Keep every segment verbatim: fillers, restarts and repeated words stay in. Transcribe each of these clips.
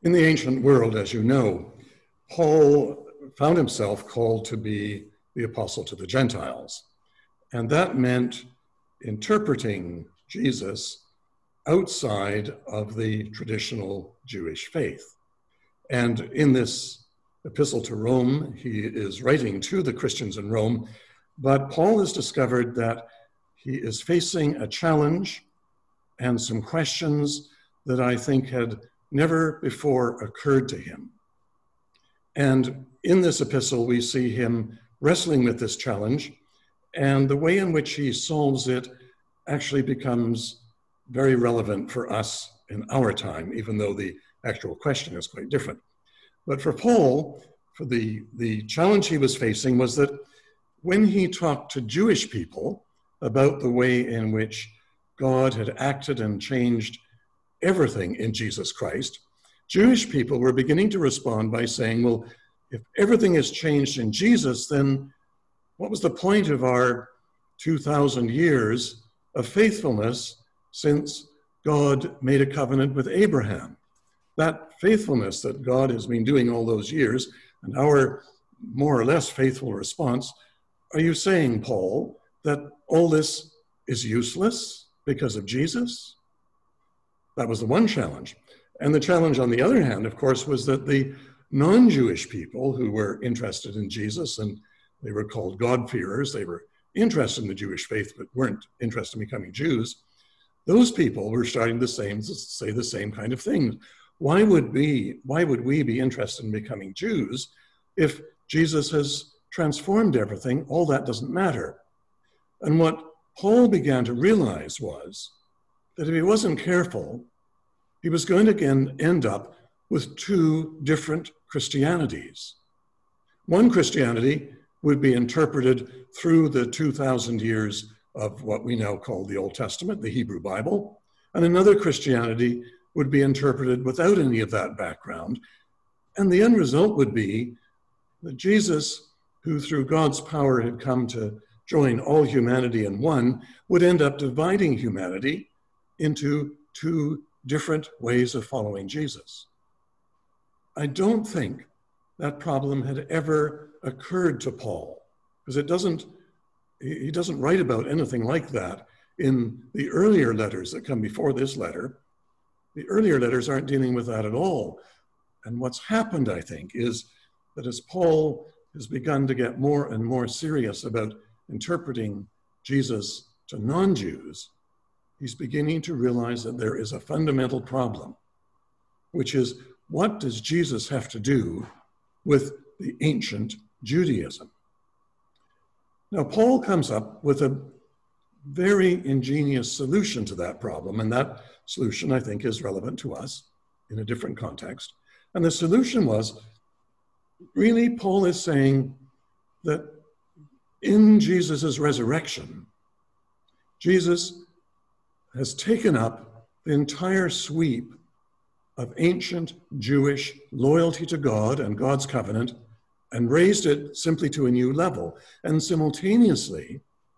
In the ancient world, as you know, Paul found himself called to be the apostle to the Gentiles. And that meant interpreting Jesus outside of the traditional Jewish faith. And in this epistle to Rome, he is writing to the Christians in Rome, but Paul has discovered that he is facing a challenge and some questions that I think had never before occurred to him. And in this epistle, we see him wrestling with this challenge, and the way in which he solves it actually becomes very relevant for us in our time, even though the actual question is quite different. But for Paul, for the, the challenge he was facing was that when he talked to Jewish people about the way in which God had acted and changed everything in Jesus Christ, Jewish people were beginning to respond by saying, well, if everything has changed in Jesus, then what was the point of our two thousand years of faithfulness since God made a covenant with Abraham? That faithfulness that God has been doing all those years, and our more or less faithful response, are you saying, Paul, that all this is useless because of Jesus? That was the one challenge. And the challenge on the other hand, of course, was that the non-Jewish people who were interested in Jesus, and they were called God-fearers, they were interested in the Jewish faith but weren't interested in becoming Jews, those people were starting to say, say the same kind of thing. Why would we, why would we be interested in becoming Jews if Jesus has transformed everything? All that doesn't matter. And what Paul began to realize was that if he wasn't careful, he was going to again end up with two different Christianities. One Christianity would be interpreted through the two thousand years of what we now call the Old Testament, the Hebrew Bible, and another Christianity would be interpreted without any of that background. And the end result would be that Jesus, who through God's power had come to join all humanity in one, would end up dividing humanity into two different ways of following Jesus. I don't think that problem had ever occurred to Paul, because it doesn't, he doesn't write about anything like that in the earlier letters that come before this letter. The earlier letters aren't dealing with that at all. And what's happened, I think, is that as Paul has begun to get more and more serious about interpreting Jesus to non-Jews, he's beginning to realize that there is a fundamental problem, which is, what does Jesus have to do with the ancient Judaism? Now, Paul comes up with a very ingenious solution to that problem, and that solution, I think, is relevant to us in a different context. And the solution was, really, Paul is saying that in Jesus' resurrection, Jesus has taken up the entire sweep of ancient Jewish loyalty to God and God's covenant and raised it simply to a new level. And simultaneously,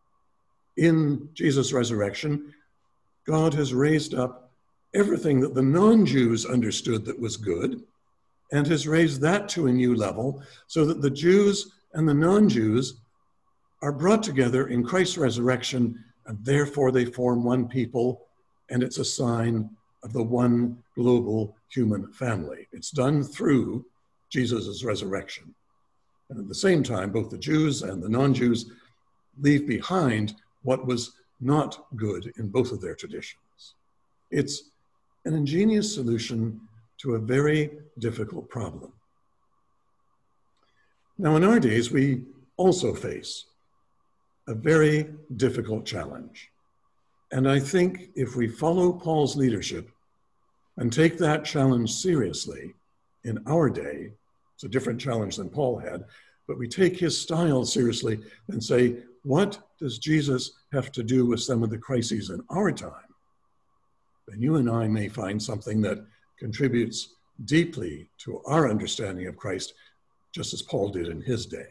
in Jesus' resurrection, God has raised up everything that the non-Jews understood that was good and has raised that to a new level so that the Jews and the non-Jews are brought together in Christ's resurrection, and therefore they form one people, and it's a sign of the one global human family. It's done through Jesus' resurrection. And at the same time, both the Jews and the non-Jews leave behind what was not good in both of their traditions. It's an ingenious solution to a very difficult problem. Now, in our days, we also face a very difficult challenge. And I think if we follow Paul's leadership and take that challenge seriously in our day, it's a different challenge than Paul had, but we take his style seriously and say, what does Jesus have to do with some of the crises in our time? Then you and I may find something that contributes deeply to our understanding of Christ, just as Paul did in his day.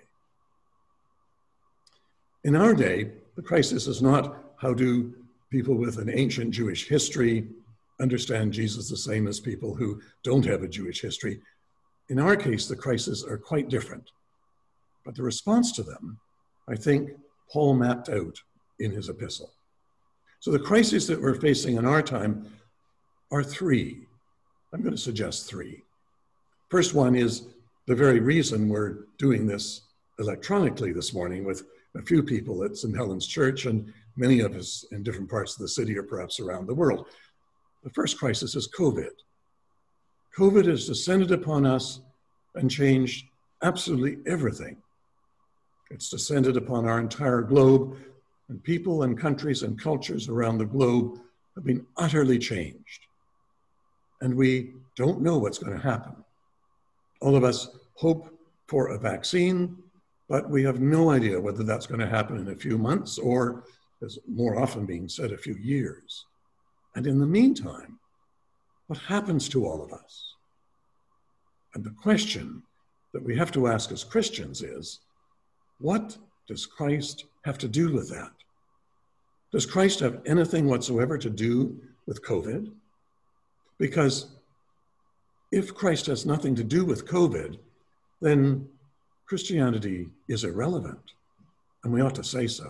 In our day, the crisis is not how do people with an ancient Jewish history understand Jesus the same as people who don't have a Jewish history. In our case, the crises are quite different. But the response to them, I think Paul mapped out in his epistle. So the crises that we're facing in our time are three. I'm going to suggest three. First one is the very reason we're doing this electronically this morning with a few people at Saint Helen's Church and many of us in different parts of the city or perhaps around the world. The first crisis is COVID. COVID has descended upon us and changed absolutely everything. It's descended upon our entire globe, and people and countries and cultures around the globe have been utterly changed. And we don't know what's going to happen. All of us hope for a vaccine, but we have no idea whether that's going to happen in a few months or, as more often being said, a few years. And in the meantime, what happens to all of us? And the question that we have to ask as Christians is, what does Christ have to do with that? Does Christ have anything whatsoever to do with COVID? Because if Christ has nothing to do with COVID, then Christianity is irrelevant, and we ought to say so.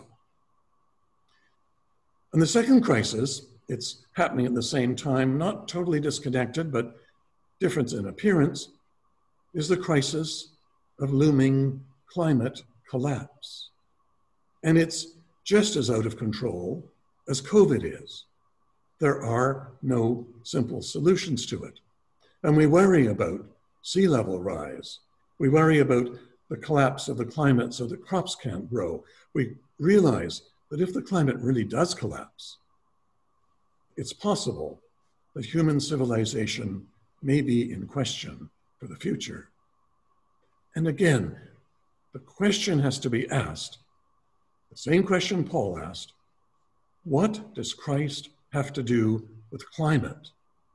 And the second crisis, it's happening at the same time, not totally disconnected, but different in appearance, is the crisis of looming climate collapse. And it's just as out of control as COVID is. There are no simple solutions to it. And we worry about sea level rise. We worry about the collapse of the climate so that crops can't grow. We realize that if the climate really does collapse, it's possible that human civilization may be in question for the future. And again, the question has to be asked, the same question Paul asked, what does Christ have to do with climate?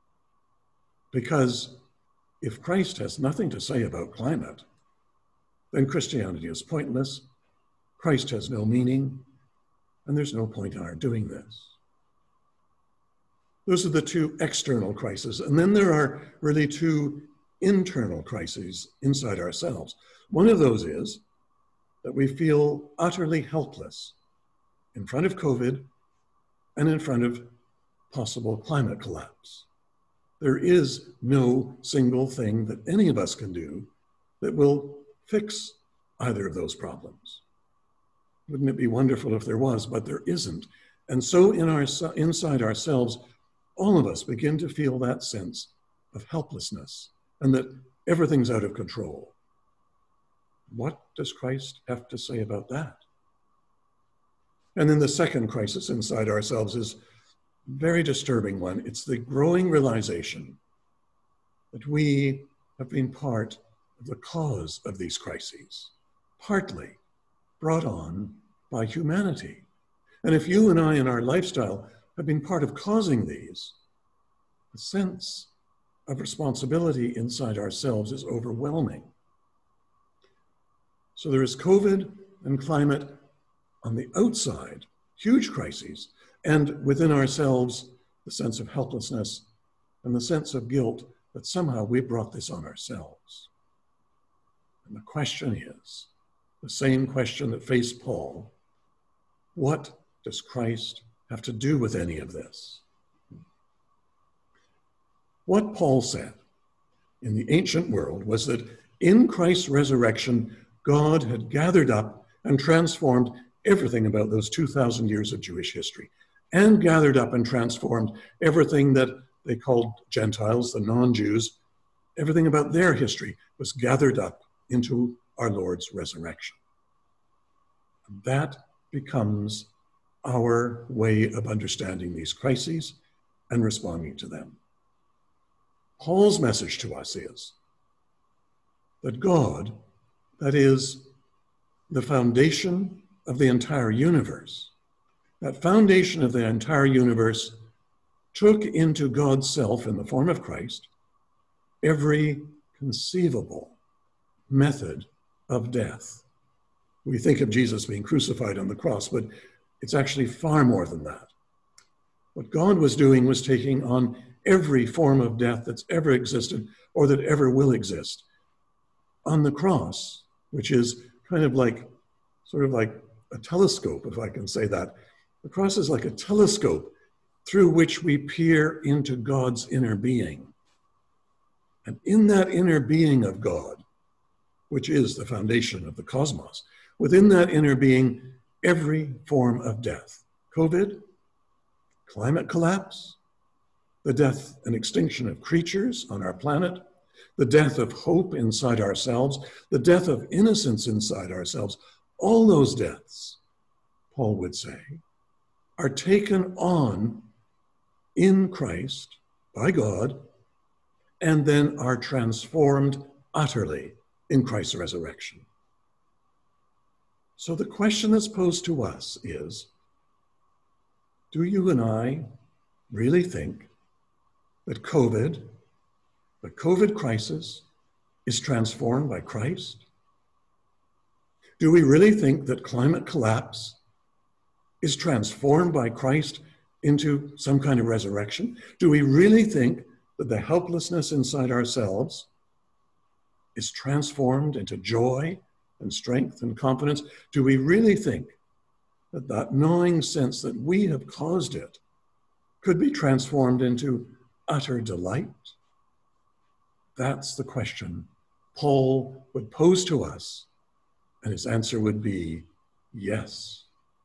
Because if Christ has nothing to say about climate, then Christianity is pointless, Christ has no meaning, and there's no point in our doing this. Those are the two external crises. And then there are really two internal crises inside ourselves. One of those is that we feel utterly helpless in front of COVID and in front of possible climate collapse. There is no single thing that any of us can do that will fix either of those problems. Wouldn't it be wonderful if there was, but there isn't. And so in our, inside ourselves, all of us begin to feel that sense of helplessness and that everything's out of control. What does Christ have to say about that? And then the second crisis inside ourselves is a very disturbing one. It's the growing realization that we have been part of the cause of these crises, partly brought on by humanity. And if you and I in our lifestyle have been part of causing these, the sense of responsibility inside ourselves is overwhelming. So there is COVID and climate on the outside, huge crises, and within ourselves, the sense of helplessness and the sense of guilt that somehow we brought this on ourselves. And the question is, the same question that faced Paul, what does Christ have to do with any of this? What Paul said in the ancient world was that in Christ's resurrection, God had gathered up and transformed everything about those two thousand years of Jewish history, and gathered up and transformed everything that they called Gentiles, the non-Jews. Everything about their history was gathered up into our Lord's resurrection. And that becomes our way of understanding these crises and responding to them. Paul's message to us is that God, that is the foundation of the entire universe, that foundation of the entire universe took into God's self in the form of Christ every conceivable method of death. We think of Jesus being crucified on the cross, but it's actually far more than that. What God was doing was taking on every form of death that's ever existed or that ever will exist. On the cross, which is kind of like, sort of like a telescope, if I can say that. The cross is like a telescope through which we peer into God's inner being. And in that inner being of God, which is the foundation of the cosmos, within that inner being, every form of death, COVID, climate collapse, the death and extinction of creatures on our planet, the death of hope inside ourselves, the death of innocence inside ourselves, all those deaths, Paul would say, are taken on in Christ by God and then are transformed utterly in Christ's resurrection. So the question that's posed to us is, do you and I really think that COVID, the COVID crisis, is transformed by Christ? Do we really think that climate collapse is transformed by Christ into some kind of resurrection? Do we really think that the helplessness inside ourselves is transformed into joy and strength and confidence? Do we really think that that gnawing sense that we have caused it could be transformed into utter delight? That's the question Paul would pose to us, and his answer would be yes.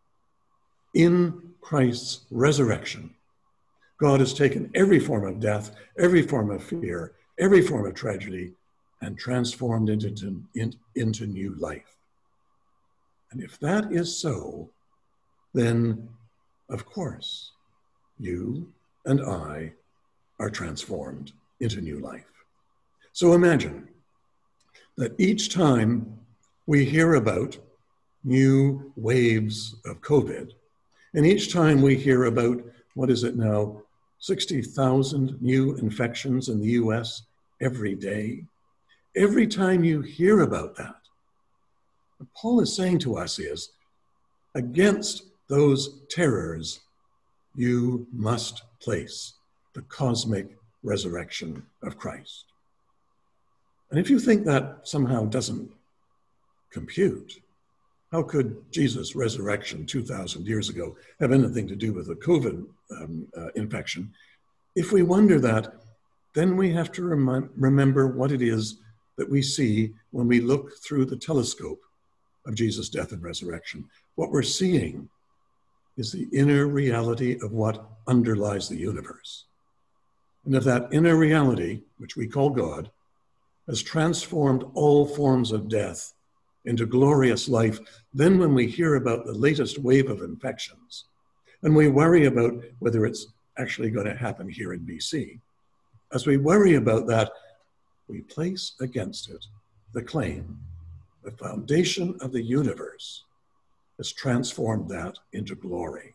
In Christ's resurrection, God has taken every form of death, every form of fear, every form of tragedy, and transformed it into, in, into new life. And if that is so, then, of course, you and I are transformed into new life. So imagine that each time we hear about new waves of COVID, and each time we hear about, what is it now, sixty thousand new infections in the U S every day, every time you hear about that, what Paul is saying to us is, against those terrors, you must place the cosmic resurrection of Christ. And if you think that somehow doesn't compute, how could Jesus' resurrection two thousand years ago have anything to do with the COVID um, uh, infection? If we wonder that, then we have to rem- remember what it is that we see when we look through the telescope of Jesus' death and resurrection. What we're seeing is the inner reality of what underlies the universe. And if that inner reality, which we call God, has transformed all forms of death into glorious life, then when we hear about the latest wave of infections, and we worry about whether it's actually going to happen here in B C, as we worry about that, we place against it the claim the foundation of the universe has transformed that into glory.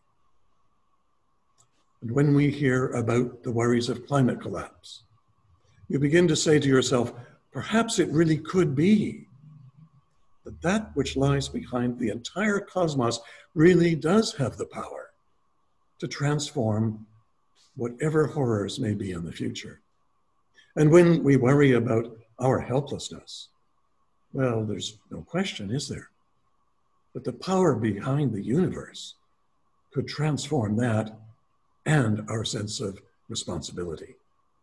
And when we hear about the worries of climate collapse, you begin to say to yourself, perhaps it really could be that that which lies behind the entire cosmos really does have the power to transform whatever horrors may be in the future. And when we worry about our helplessness, well, there's no question, is there? But the power behind the universe could transform that and our sense of responsibility.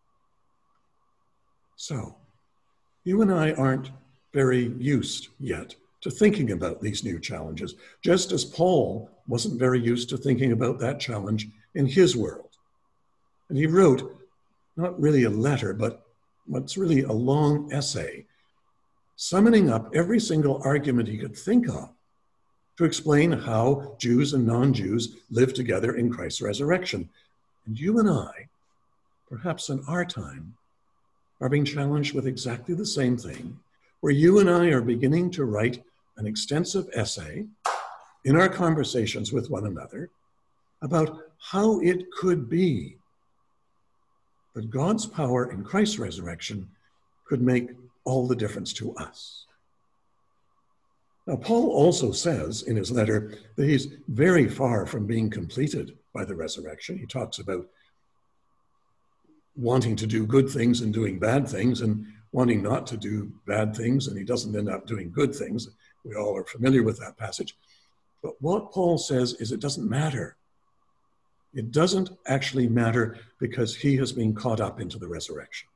So, you and I aren't very used yet to thinking about these new challenges, just as Paul wasn't very used to thinking about that challenge in his world. And he wrote, not really a letter, but what's really a long essay, summoning up every single argument he could think of to explain how Jews and non-Jews live together in Christ's resurrection. And you and I, perhaps in our time, are being challenged with exactly the same thing, where you and I are beginning to write an extensive essay in our conversations with one another about how it could be that God's power in Christ's resurrection could make all the difference to us. Now, Paul also says in his letter that he's very far from being completed by the resurrection. He talks about wanting to do good things and doing bad things, and wanting not to do bad things, and he doesn't end up doing good things. We all are familiar with that passage. But what Paul says is it doesn't matter. It doesn't actually matter because he has been caught up into the resurrection.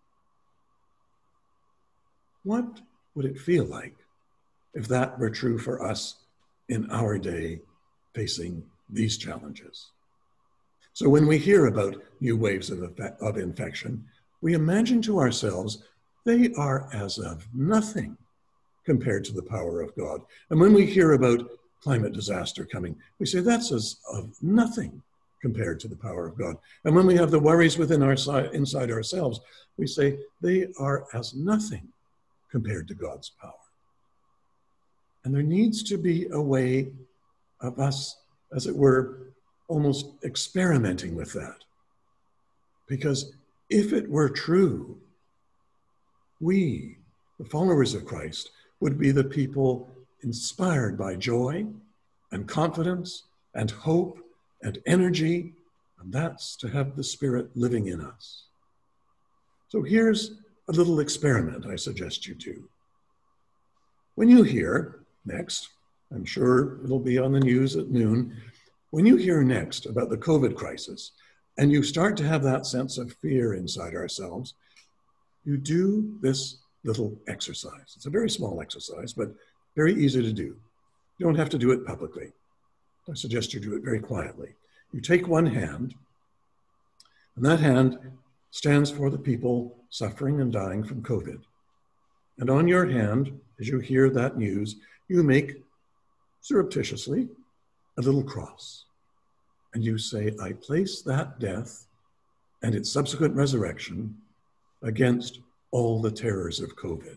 What would it feel like if that were true for us in our day facing these challenges? So when we hear about new waves of, of infection, we imagine to ourselves they are as of nothing compared to the power of God. And when we hear about climate disaster coming, we say that's as of nothing compared to the power of God. And when we have the worries within our inside ourselves, we say they are as nothing compared to God's power. And there needs to be a way of us, as it were, almost experimenting with that. Because if it were true, we, the followers of Christ, would be the people inspired by joy and confidence and hope and energy, and that's to have the Spirit living in us. So here's a little experiment I suggest you do. When you hear next, I'm sure it'll be on the news at noon, when you hear next about the COVID crisis, and you start to have that sense of fear inside ourselves, you do this little exercise. It's a very small exercise, but very easy to do. You don't have to do it publicly. I suggest you do it very quietly. You take one hand, and that hand stands for the people suffering and dying from COVID. And on your hand, as you hear that news, you make surreptitiously a little cross. And you say, I place that death and its subsequent resurrection against all the terrors of COVID.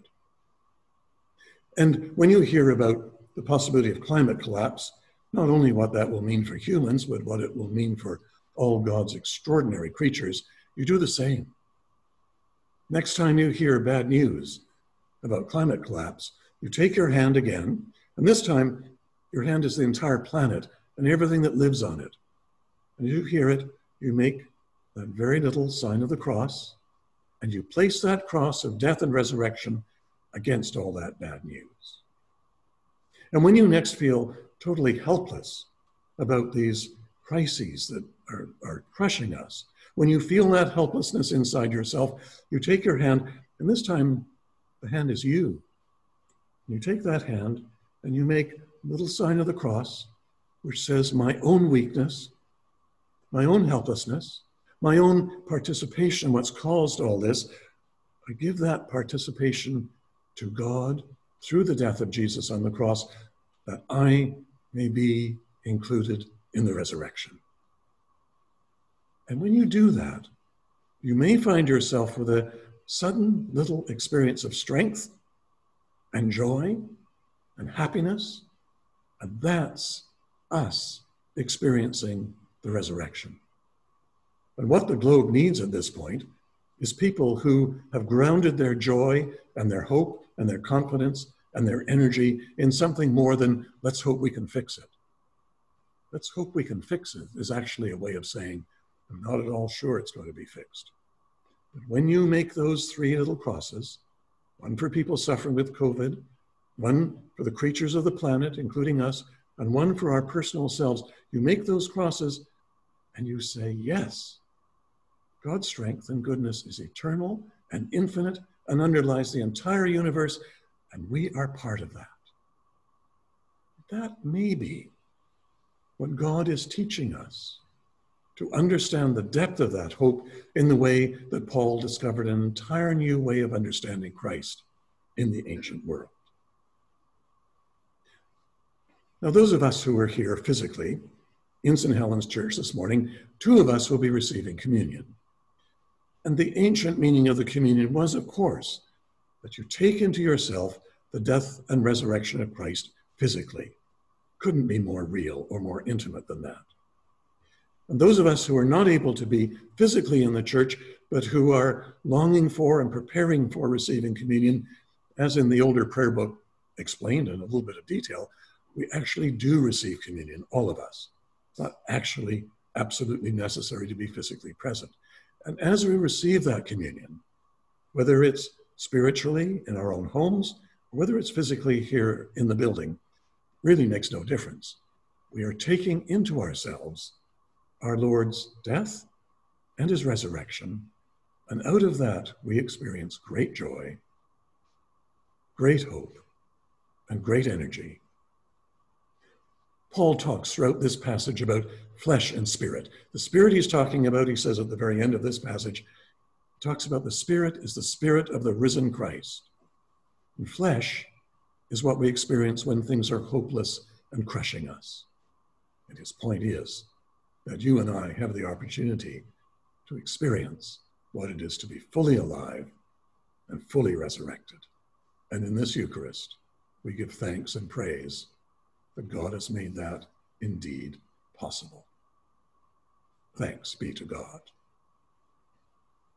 And when you hear about the possibility of climate collapse, not only what that will mean for humans, but what it will mean for all God's extraordinary creatures, you do the same. Next time you hear bad news about climate collapse, you take your hand again, and this time your hand is the entire planet and everything that lives on it. And you hear it, you make that very little sign of the cross, and you place that cross of death and resurrection against all that bad news. And when you next feel totally helpless about these crises that are, are crushing us, when you feel that helplessness inside yourself, you take your hand, and this time the hand is you. You take that hand and you make a little sign of the cross, which says, my own weakness, my own helplessness, my own participation in what's caused all this, I give that participation to God through the death of Jesus on the cross, that I may be included in the resurrection. And when you do that, you may find yourself with a sudden little experience of strength and joy and happiness, and that's us experiencing the resurrection. And what the globe needs at this point is people who have grounded their joy and their hope and their confidence and their energy in something more than, let's hope we can fix it. Let's hope we can fix it is actually a way of saying, I'm not at all sure it's going to be fixed. But when you make those three little crosses, one for people suffering with COVID, one for the creatures of the planet, including us, and one for our personal selves, you make those crosses and you say, yes, God's strength and goodness is eternal and infinite and underlies the entire universe, and we are part of that. That may be what God is teaching us, to understand the depth of that hope in the way that Paul discovered an entire new way of understanding Christ in the ancient world. Now, those of us who are here physically in Saint Helen's Church this morning, two of us will be receiving communion. And the ancient meaning of the communion was, of course, that you take into yourself the death and resurrection of Christ physically. Couldn't be more real or more intimate than that. And those of us who are not able to be physically in the church, but who are longing for and preparing for receiving communion, as in the older prayer book explained in a little bit of detail, we actually do receive communion, all of us. It's not actually absolutely necessary to be physically present. And as we receive that communion, whether it's spiritually in our own homes, or whether it's physically here in the building, really makes no difference. We are taking into ourselves our Lord's death and his resurrection, and out of that we experience great joy, great hope, and great energy. Paul talks throughout this passage about flesh and spirit. The spirit he's talking about, he says at the very end of this passage, he talks about the spirit is the spirit of the risen Christ. And flesh is what we experience when things are hopeless and crushing us. And his point is that you and I have the opportunity to experience what it is to be fully alive and fully resurrected. And in this Eucharist, we give thanks and praise that God has made that indeed possible. Thanks be to God.